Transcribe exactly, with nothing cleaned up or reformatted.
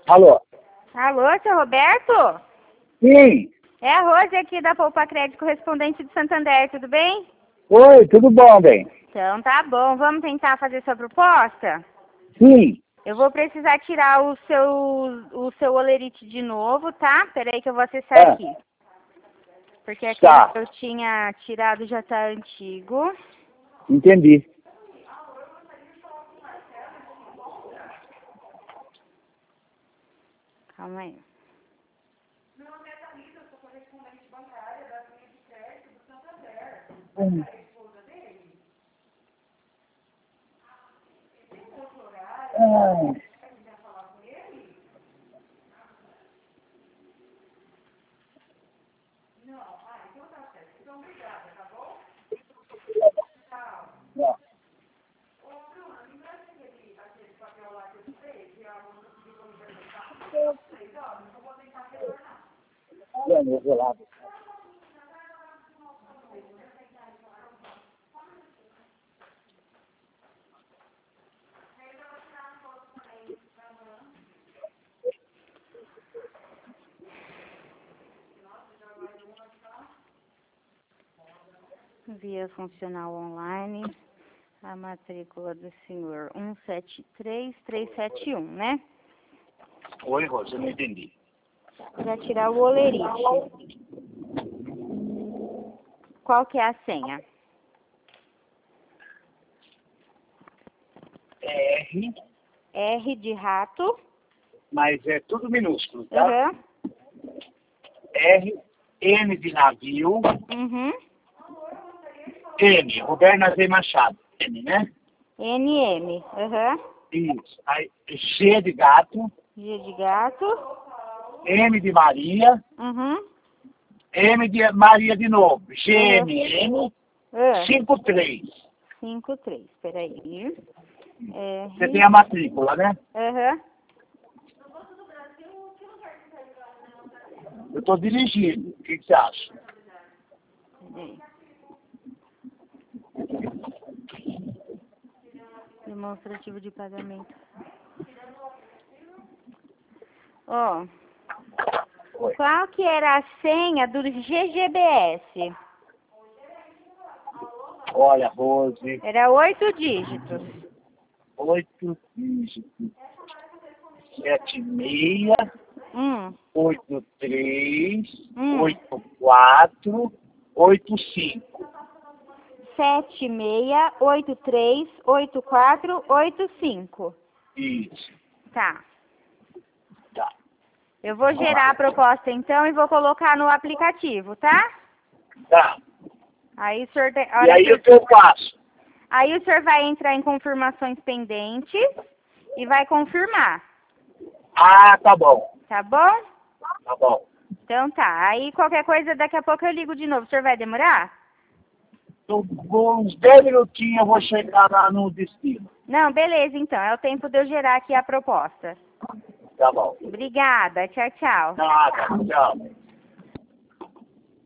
Alô? Alô, seu Roberto? Sim. É a Rose aqui da Poupa Crédito, correspondente de Santander, tudo bem? Oi, tudo bom, bem? Então tá bom, vamos tentar fazer sua proposta? Sim. Eu vou precisar tirar o seu, o seu olerite de novo, tá? Peraí que eu vou acessar É. aqui. Porque aquele Tá. que eu tinha tirado já tá antigo. Entendi. Calma aí. Hum. Ah. Não, gelado. Via funcional online. A matrícula do senhor um sete três três sete um, né? Oi, Rosa, eu não entendi. Para tirar o olerite. Qual que é a senha? É R, R de rato. mas é tudo minúsculo, tá? Aham. R, N de navio, Uhum. M, Roberto Nazei Machado. M, né? N M. Aham. Isso. Aí, G de gato, G de gato. M de Maria, Uhum. M de Maria de novo. G M M Ah. cinco três. cinco três. Peraí. Você R. tem a matrícula, né? Aham. Eu estou dirigindo. O que, que você acha? Peraí. Demonstrativo de pagamento. Ó. Oi. Qual que era a senha do G G B S? Olha, Rose, Era oito dígitos. oito dígitos. Sete meia, Hum. oito três, Hum. oito quatro, oito cinco. sete seis oito três oito quatro oito cinco. Isso. Tá. Tá. Eu vou gerar a proposta então e vou colocar no aplicativo, tá? Tá. Aí o senhor, tem- a E hora aí que o que eu faço? aí o senhor vai entrar em confirmações pendentes e vai confirmar, Ah, tá bom. tá bom? Tá bom. Então tá. Aí qualquer coisa daqui a pouco eu ligo de novo. O senhor vai demorar? Então, com uns dez minutinhos eu vou chegar lá no destino. Não, beleza então. É o tempo de eu gerar aqui a proposta. Tá bom. Obrigada. Tchau, tchau. Nada. Tchau.